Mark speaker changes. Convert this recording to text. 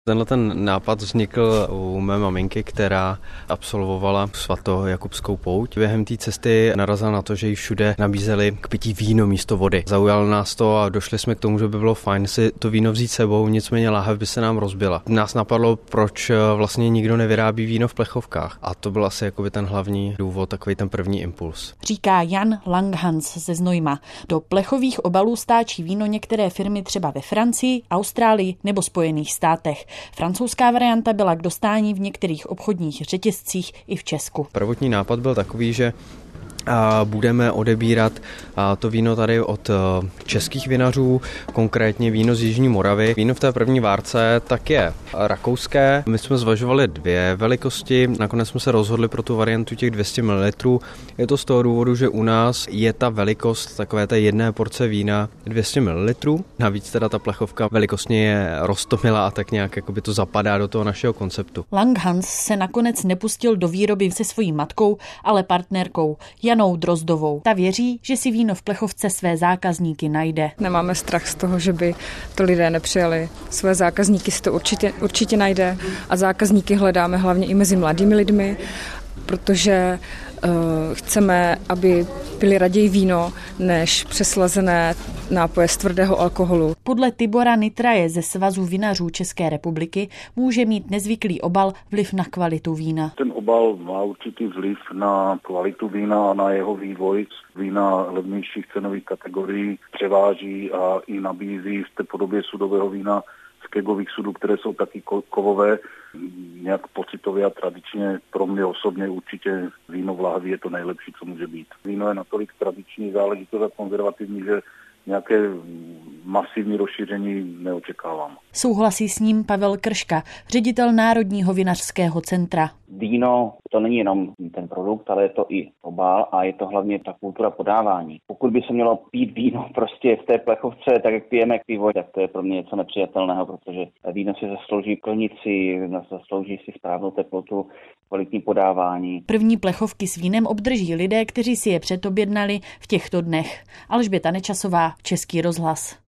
Speaker 1: Tenhle ten nápad vznikl u mé maminky, která absolvovala svatojakubskou pouť. Během té cesty narazila na to, že jí všude nabízeli k pití víno místo vody. Zaujalo nás to a došli jsme k tomu, že by bylo fajn si to víno vzít sebou, nicméně láhev by se nám rozbila. Nás napadlo, proč vlastně nikdo nevyrábí víno v plechovkách. A to byl asi jakoby ten hlavní důvod, takový ten první impuls.
Speaker 2: Říká Jan Langhans ze Znojma. Do plechových obalů stáčí víno některé firmy třeba ve Francii, Austrálii nebo Spojených státech. Francouzská varianta byla k dostání v některých obchodních řetězcích i v Česku.
Speaker 1: Prvotní nápad byl takový, že budeme odebírat to víno tady od českých vinařů, konkrétně víno z Jižní Moravy. Víno v té první várce tak je rakouské. My jsme zvažovali 2 velikosti, nakonec jsme se rozhodli pro tu variantu těch 200 ml. Je to z toho důvodu, že u nás je ta velikost takové té jedné porce vína 200 ml. Navíc teda ta plechovka velikostně je roztomilá a tak nějak jakoby to zapadá do toho našeho konceptu.
Speaker 2: Langhans se nakonec nepustil do výroby se svojí matkou, ale partnerkou Janou Drozdovou. Ta věří, že si víno v plechovce své zákazníky najde.
Speaker 3: Nemáme strach z toho, že by to lidé nepřijali. Své zákazníky si to určitě najde a zákazníky hledáme hlavně i mezi mladými lidmi, protože chceme, aby pili raději víno než přeslazené nápoje z tvrdého alkoholu.
Speaker 2: Podle Tibora Nitraje ze Svazu vinařů České republiky může mít nezvyklý obal vliv na kvalitu vína.
Speaker 4: Ten obal má určitý vliv na kvalitu vína a na jeho vývoj. Vína levnějších cenových kategorií převáží a i nabízí v té podobě sudového vína z kegových sudů, které jsou taky kovové. Nějak pocitově a tradičně pro mě osobně určitě víno v lahvi je to nejlepší, co může být. Víno je natolik tradiční záležitost a konzervativní, že nějaké masivní rozšíření neočekávám.
Speaker 2: Souhlasí s ním Pavel Krška, ředitel Národního vinařského centra.
Speaker 5: Víno to není jenom ten produkt, ale je to i obal a je to hlavně ta kultura podávání. Pokud by se mělo pít víno prostě v té plechovce, tak jak pijeme pivo, tak to je pro mě něco nepřijatelného, protože víno si zaslouží klnici, zaslouží si správnou teplotu, kvalitní podávání.
Speaker 2: První plechovky s vínem obdrží lidé, kteří si je předobjednali v těchto dnech. Alžběta Nečasová, Český rozhlas.